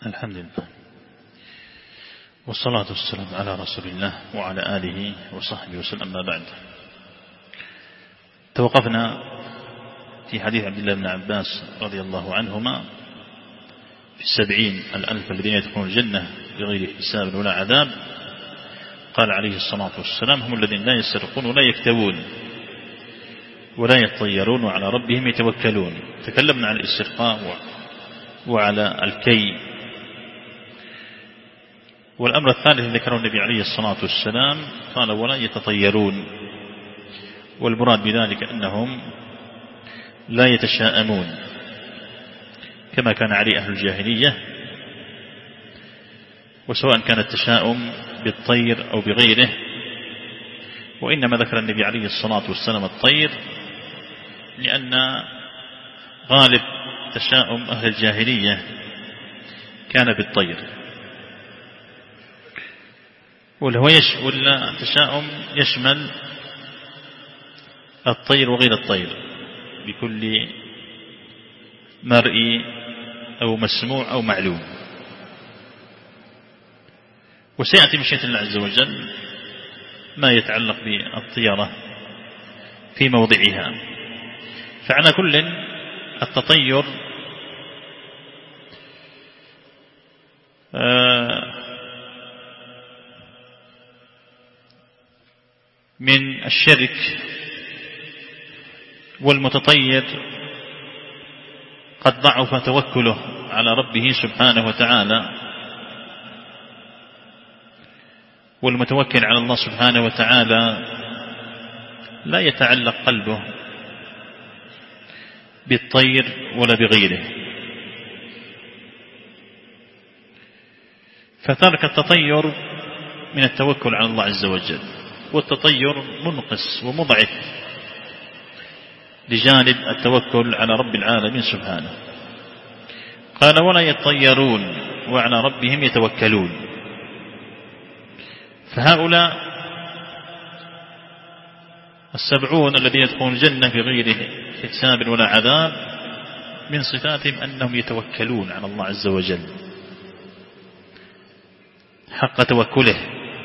الحمد لله والصلاة والسلام على رسول الله وعلى آله وصحبه وسلم. ما بعد، توقفنا في حديث عبد الله بن عباس رضي الله عنهما في 70,000 الذين يدخلون الجنة بغير حساب ولا عذاب. قال عليه الصلاة والسلام: هم الذين لا يسرقون ولا يكتوون ولا يطيرون وعلى ربهم يتوكلون. تكلمنا عن الاسترقاء وعلى الكي. والأمر الثالث ذكره النبي عليه الصلاة والسلام قال: ولا يتطيرون، والمراد بذلك أنهم لا يتشاءمون كما كان عليه أهل الجاهلية، وسواء كان التشاؤم بالطير أو بغيره، وإنما ذكر النبي عليه الصلاة والسلام الطير لأن غالب تشاؤم أهل الجاهلية كان بالطير، والتشاؤم يشمل الطير وغير الطير بكل مرئي أو مسموع أو معلوم. وسيأتي مشيئة الله عز وجل ما يتعلق بالطيرة في موضعها. فعلى كل التطير من الشرك، والمتطير قد ضعف توكله على ربه سبحانه وتعالى، والمتوكل على الله سبحانه وتعالى لا يتعلق قلبه بالطير ولا بغيره. فترك التطير من التوكل على الله عز وجل، والتطير منقص ومضعف لجانب التوكل على رب العالمين سبحانه. قال: ولا يطيرون وعلى ربهم يتوكلون. فهؤلاء 70 الذين يدخلون الجنة بغير حساب ولا عذاب من صفاتهم أنهم يتوكلون على الله عز وجل حق توكله،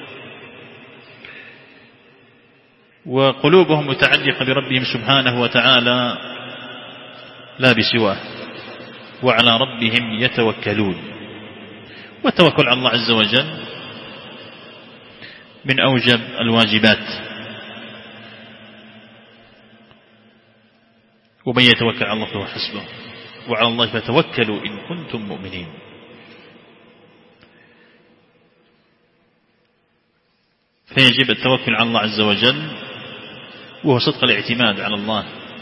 وقلوبهم متعلقة بربهم سبحانه وتعالى لا بسواه، وعلى ربهم يتوكلون. والتوكل على الله عز وجل من أوجب الواجبات، ومن يتوكل على الله فهو حسبه وعلى الله فتوكلوا إن كنتم مؤمنين. فيجب التوكل على الله عز وجل، وهو صدق الاعتماد على الله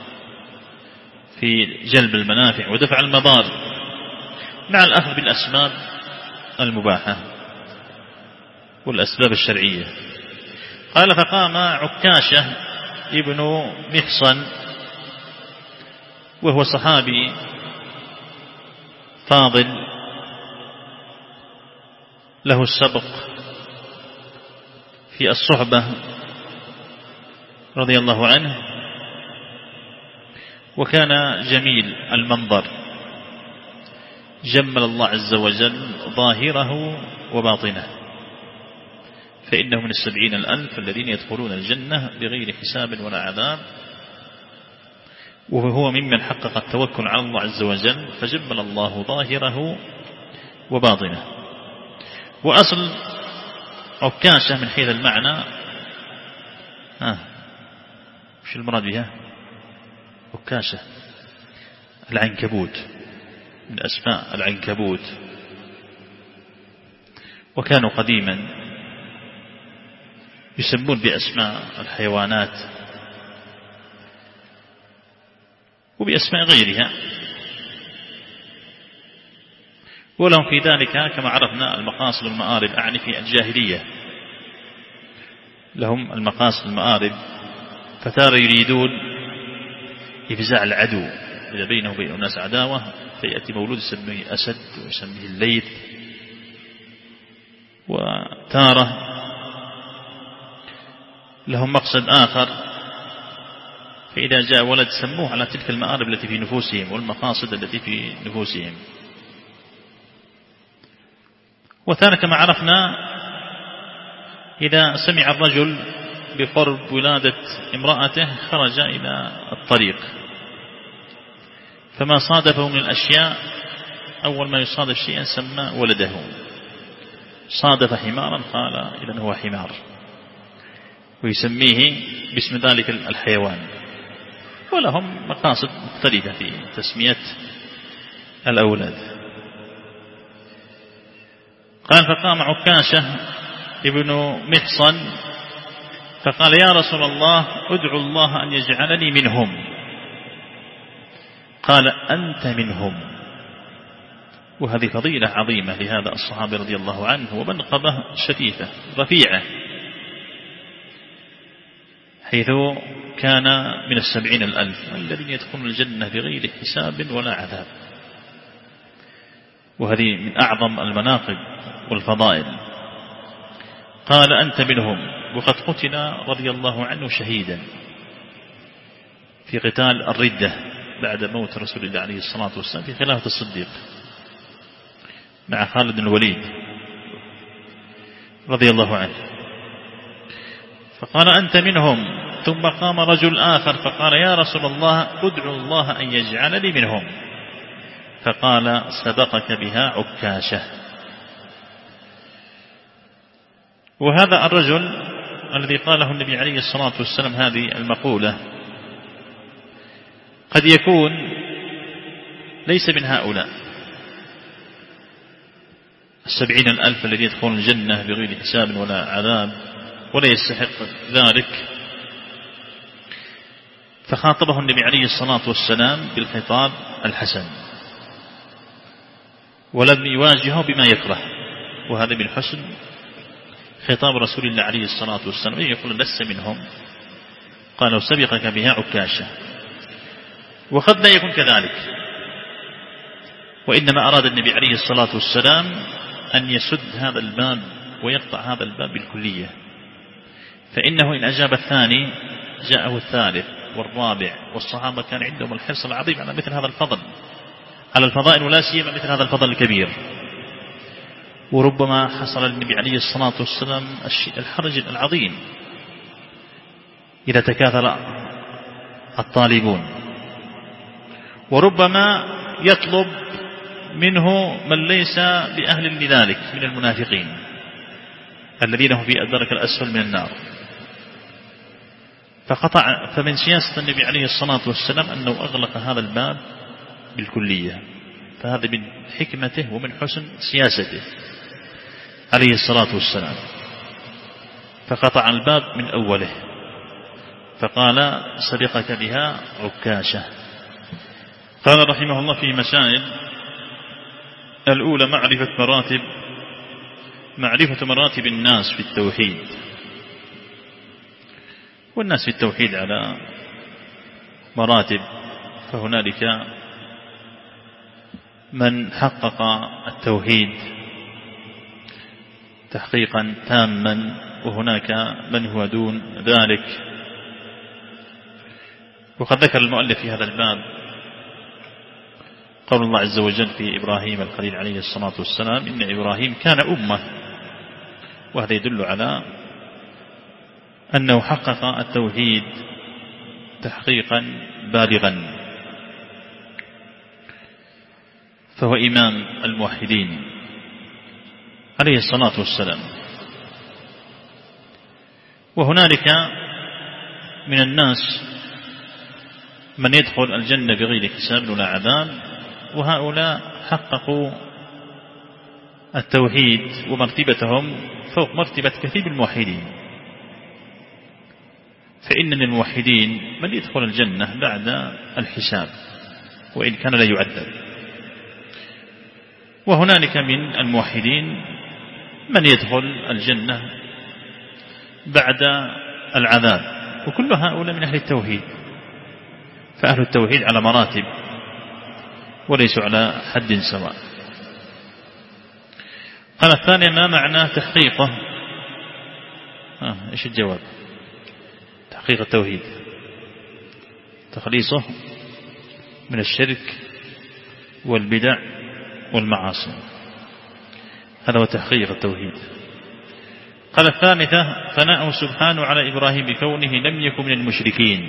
في جلب المنافع ودفع المضار مع الأخذ بالأسباب المباحة والأسباب الشرعية. قال: فقام عكاشة ابن محصن، وهو صحابي فاضل له السبق في الصحبة رضي الله عنه، وكان جميل المنظر، جمل الله عز وجل ظاهره وباطنه، فإنه من 70,000 الذين يدخلون الجنة بغير حساب ولا عذاب، وهو ممن حقق التوكل على الله عز وجل فجمل الله ظاهره وباطنه. وأصل عكاشة من حيث المعنى وش المراد بها؟ عكاشة العنكبوت، من أسماء العنكبوت. وكانوا قديما يسمون بأسماء الحيوانات وبأسماء غيرها، ولهم في ذلك كما عرفنا المقاصد والمآرب، أعني في الجاهلية لهم المقاصد والمآرب، فتارة يريدون إفزاع العدو إذا بينه وبين الناس عداوة، فيأتي مولود يسميه أسد ويسميه الليث. وتارة لهم مقصد آخر، فإذا جاء ولد سموه على تلك المآرب التي في نفوسهم والمقاصد التي في نفوسهم. وثاني كما عرفنا إذا سمع الرجل بقرب ولادة امرأته خرج إلى الطريق، فما صادفه من الأشياء أول ما يصادف شيئا سمى ولده. صادف حمارا قال إذن هو حمار، ويسميه باسم ذلك الحيوان. ولهم مقاصد مختلفة في تسمية الأولاد. قال فقام عكاشة ابن محصن فقال يا رسول الله ادعو الله أن يجعلني منهم. قال أنت منهم. وهذه فضيلة عظيمة لهذا الصحابي رضي الله عنه، ومنقبة شريفة رفيعة، حيث كان من 70,000 الذين يدخلون الجنة بغير حساب ولا عذاب. وهذه من أعظم المناقب والفضائل. قال أنت منهم. وقد قتل رضي الله عنه شهيدا في قتال الردة بعد موت رسول الله عليه الصلاة والسلام في خلافة الصديق مع خالد بن الوليد رضي الله عنه. فقال أنت منهم. ثم قام رجل آخر فقال يا رسول الله ادعو الله أن يجعلني منهم. فقال سبقك بها عكاشة. وهذا الرجل الذي قاله النبي عليه الصلاة والسلام هذه المقولة قد يكون ليس من هؤلاء 70,000 الذين يدخلون الجنة بغير حساب ولا عذاب، ولا يستحق ذلك. فخاطبه النبي عليه الصلاة والسلام بالخطاب الحسن، ولم يواجهه بما يكره. وهذا من حسن خطاب رسول الله عليه الصلاة والسلام، يقول لست منهم. قالوا سبقك بها عكاشة. وقد لا يكون كذلك، وإنما أراد النبي عليه الصلاة والسلام أن يسد هذا الباب ويقطع هذا الباب بالكلية. فإنه إن أجاب الثاني جاءه الثالث والرابع، والصحابة كان عندهم الحرص العظيم على مثل هذا الفضل، على الفضائل، ولا سيما مثل هذا الفضل الكبير. وربما حصل للنبي عليه الصلاة والسلام الحرج العظيم إذا تكاثر الطالبون، وربما يطلب منه من ليس بأهل لذلك من المنافقين الذين هم في الدرك الأسفل من النار. فمن سياسة النبي عليه الصلاة والسلام أنه أغلق هذا الباب بالكلية. فهذا من حكمته ومن حسن سياسته عليه الصلاة والسلام. فقطع الباب من أوله فقال سبقك بها عكاشة. قال رحمه الله في مسائل: الأولى معرفة مراتب الناس في التوحيد. والناس في التوحيد على مراتب، فهنالك من حقق التوحيد تحقيقا تاما، وهناك من هو دون ذلك. وقد ذكر المؤلف في هذا الباب قول الله عز وجل في إبراهيم الخليل عليه الصلاة والسلام: إن إبراهيم كان أمة. وهذا يدل على أنه حقق التوحيد تحقيقا بالغا، فهو إمام الموحدين عليه الصلاة والسلام. وهنالك من الناس من يدخل الجنة بغير حساب ولا عذاب، وهؤلاء حققوا التوحيد ومرتبتهم فوق مرتبة كثير من الموحدين. فإن الموحدين من يدخل الجنة بعد الحساب وإن كان لا يعذب، وهنالك من الموحدين من يدخل الجنة بعد العذاب، وكل هؤلاء من أهل التوحيد. فأهل التوحيد على مراتب وليسوا على حد سواء. قال الثانية: ما معنى تحقيقه؟ إيش الجواب؟ تحقيق التوحيد تخليصه من الشرك والبدع والمعاصي. هذا هو تحقيق التوحيد. قال الثالثة ثناءه سبحانه على إبراهيم بكونه لم يكن من المشركين،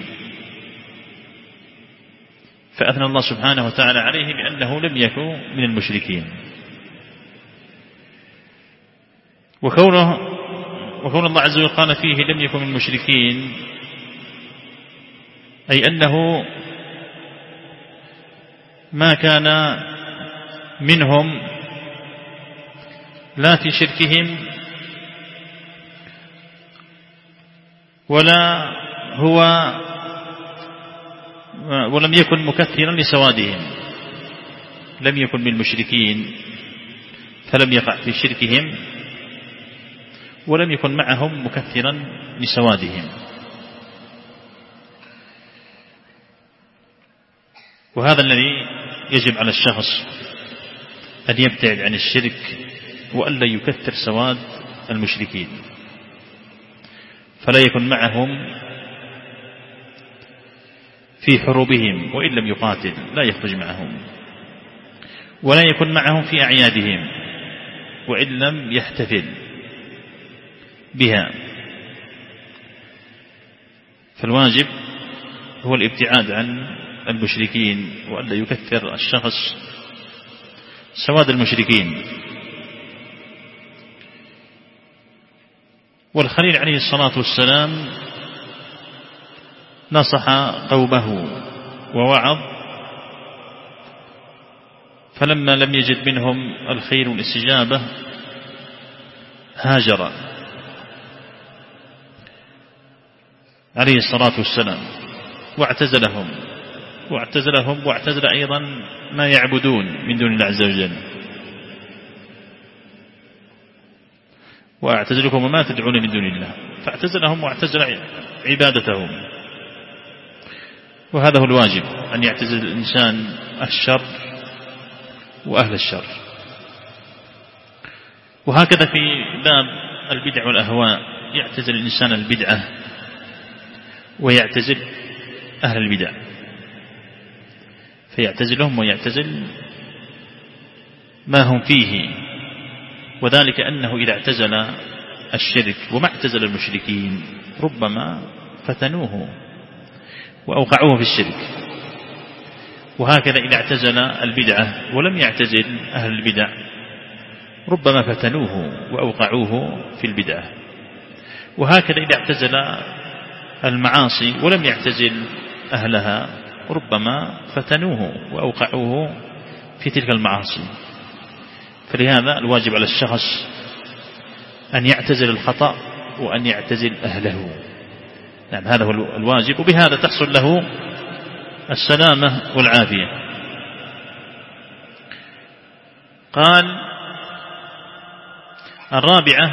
فأثنى الله سبحانه وتعالى عليه بأنه لم يكن من المشركين. وكون الله عز وجل قال فيه لم يكن من المشركين، أي أنه ما كان منهم لا في شركهم ولم يكن مكثرا لسوادهم. لم يكن من المشركين فلم يقع في شركهم، ولم يكن معهم مكثرا لسوادهم. وهذا الذي يجب على الشخص أن يبتعد عن الشرك وألا يكثر سواد المشركين، فلا يكن معهم في حروبهم وإن لم يقاتل، لا يخرج معهم، ولا يكن معهم في أعيادهم وإن لم يحتفل بها. فالواجب هو الابتعاد عن المشركين وألا يكثر الشخص سواد المشركين. والخليل عليه الصلاة والسلام نصح قومه ووعظ، فلما لم يجد منهم الخير والاستجابة هاجر عليه الصلاة والسلام واعتزل أيضا ما يعبدون من دون الله عز وجل. وأعتزلكم وما تدعون من دون الله، فاعتزلهم واعتزل عبادتهم. وهذا هو الواجب، أن يعتزل الإنسان الشر وأهل الشر. وهكذا في باب البدع والأهواء يعتزل الإنسان البدعة ويعتزل أهل البدع، فيعتزلهم ويعتزل ما هم فيه. وذلك أنه إذا اعتزل الشرك وما اعتزل المشركين ربما فتنوه وأوقعوه في الشرك. وهكذا إذا اعتزل البدعة ولم يعتزل أهل البدع ربما فتنوه وأوقعوه في البدعة. وهكذا إذا اعتزل المعاصي ولم يعتزل أهلها ربما فتنوه وأوقعوه في تلك المعاصي. فلهذا الواجب على الشخص أن يعتزل الخطأ وأن يعتزل أهله. نعم، هذا هو الواجب، وبهذا تحصل له السلامة والعافية. قال الرابعة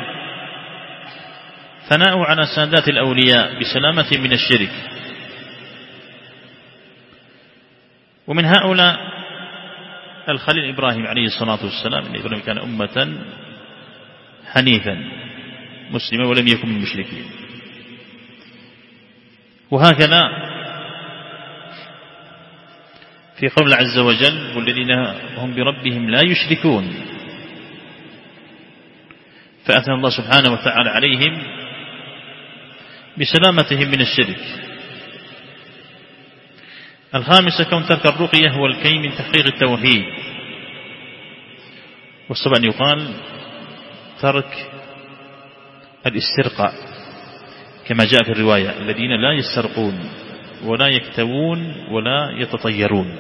ثناء على سادات الأولياء بسلامة من الشرك. ومن هؤلاء الخليل إبراهيم عليه الصلاة والسلام، إن إبراهيم كان أمة حنيفا مسلما ولم يكن من المشركين. وهكذا في قول عز وجل والذين هم بربهم لا يشركون، فأثنى الله سبحانه وتعالى عليهم بسلامتهم من الشرك. الخامسة كون ترك الرقية هو الكي من تحقيق التوحيد. والصواب أن يقال ترك الاسترقاء كما جاء في الرواية الذين لا يسترقون ولا يكتوون ولا يتطيرون.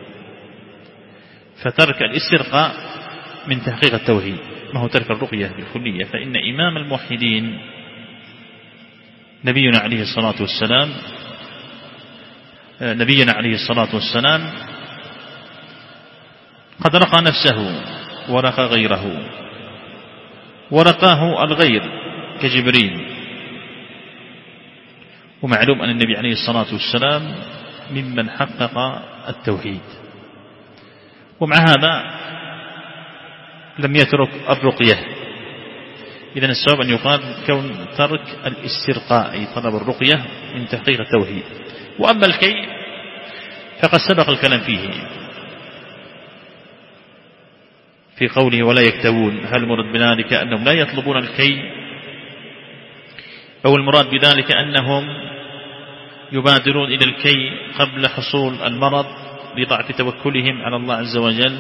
فترك الاسترقاء من تحقيق التوحيد، ما هو ترك الرقية بالكلية. فإن إمام الموحدين نبينا عليه الصلاة والسلام قد رقى نفسه ورقى غيره، ورقاه الغير كجبريل. ومعلوم أن النبي عليه الصلاة والسلام ممن حقق التوحيد، ومع هذا لم يترك الرقية. إذن السبب أن يقال كون ترك الاسترقاء أي طلب الرقية من تحقيق التوحيد. وأما الكي فقد سبق الكلام فيه في قوله ولا يكتوون، هل المراد بذلك أنهم لا يطلبون الكي، أو المراد بذلك أنهم يبادرون إلى الكي قبل حصول المرض لضعف توكلهم على الله عز وجل،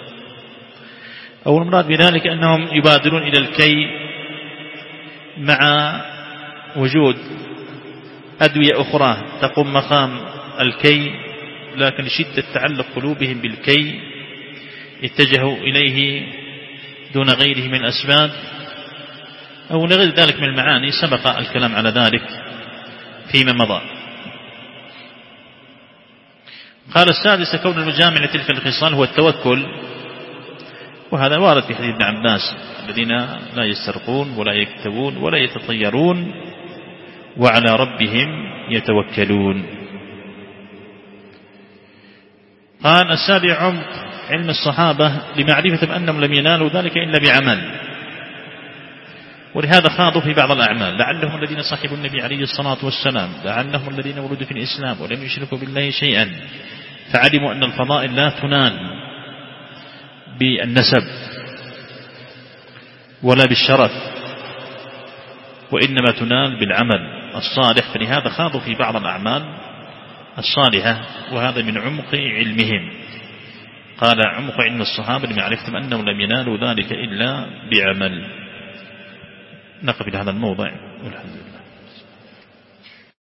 أو المراد بذلك أنهم يبادرون إلى الكي مع وجود أدوية أخرى تقوم مقام الكي، لكن شدة تعلق قلوبهم بالكي اتجهوا إليه دون غيره من الأسباب، أو لغير ذلك من المعاني سبق الكلام على ذلك فيما مضى. قال السادس كون المجامع لتلك الخصال هو التوكل، وهذا وارد في حديث ابن عباس الذين لا يسترقون ولا يكتوون ولا يتطيرون وعلى ربهم يتوكلون. قال السابع عمق علم الصحابة لمعرفة أنهم لم ينالوا ذلك إلا بعمل، ولهذا خاضوا في بعض الأعمال، لعلهم الذين صحبوا النبي عليه الصلاة والسلام، لعلهم الذين ولدوا في الإسلام ولم يشركوا بالله شيئا، فعلموا أن الفضائل لا تنال بالنسب ولا بالشرف، وإنما تنال بالعمل الصالح، فلهذا خاضوا في بعض الأعمال الصالحة، وهذا من عمق علمهم. قال عمق علم الصحابة لمعرفتهم أنهم لم ينالوا ذلك إلا بعمل. نقف إلى هذا الموضع والحمد لله.